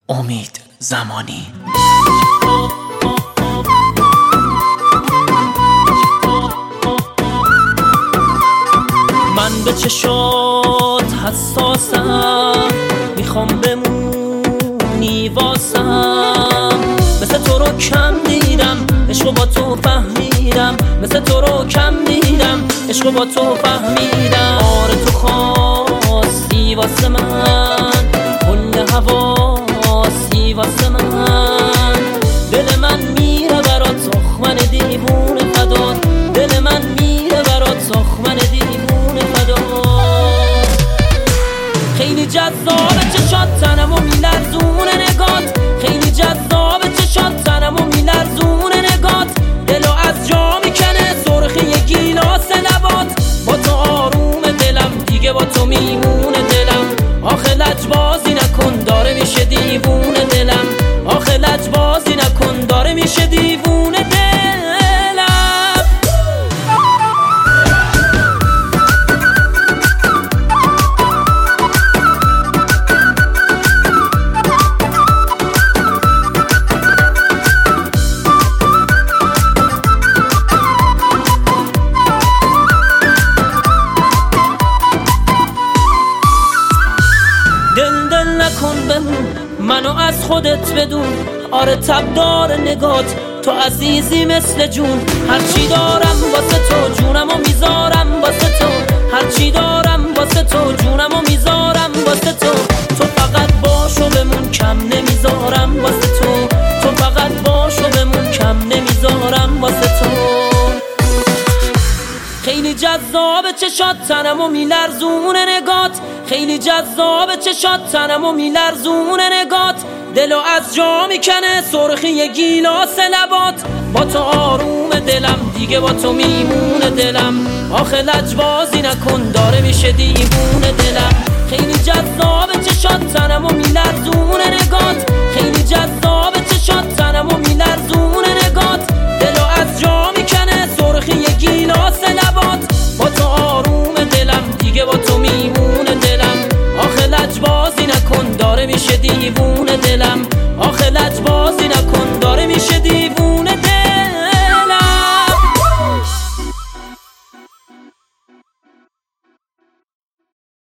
امید زمانی. من به چشات حساسم، میخوام بمونی واسم. مثل تو رو کم دیدم، عشقو با تو فهمیدم. مثل تو رو کم دیدم، عشقو با تو فهمیدم. آره تو خواستی واسه من، کل حواسی واسه من. دل من میره برات تخمن دیوونه فدات. دل من میره برات تخمن دیوونه فدات. خیلی جذابه چشات تنمو میلرزونه نگات. خیلی جذابه چشات تنمو میلرزونه نگات. دلو از جا میکنه سرخی یه گیلاس لبات. با تو آروم دلم دیگه با تو میمونه دلم. آخه لجبازی نکن داره میشه دیوونه دلم. آخه لجبازی نکن داره میشه دیوونه دلم. دل نکن بمون، منو از خودت بدون. آره تبدار نگات، تو عزیزی مثل جون. هرچی دارم واسه تو جونمو میذارم واسه تو. هرچی دارم واسه تو جونمو میذارم واسه تو. تو فقط باشو بمون کم نمیذارم واسه تو. تو فقط باشو بمون کم نمیذارم واسه تو. خیلی جذابه چشات تنمو میلرزونه نگات. خیلی جذابه چشات تنمو میلرزونه نگات. دلو از جا میکنه سرخی یه گیلاس لبات. با تو آروم دلم دیگه با تو میمونه دلم. آخه لجبازی نکن داره میشه دیوونه دلم. خیلی جذابه چشات تنمو میلرزونه نگات. خیلی جذابه چشات تنمو میلرزونه نگات. دلو از جا میکنه سرخی یه گیلاس لبات. با تو آروم دلم دیگه با تو میمونه دلم. آخه لجبازی نکن داره میشه دیوونه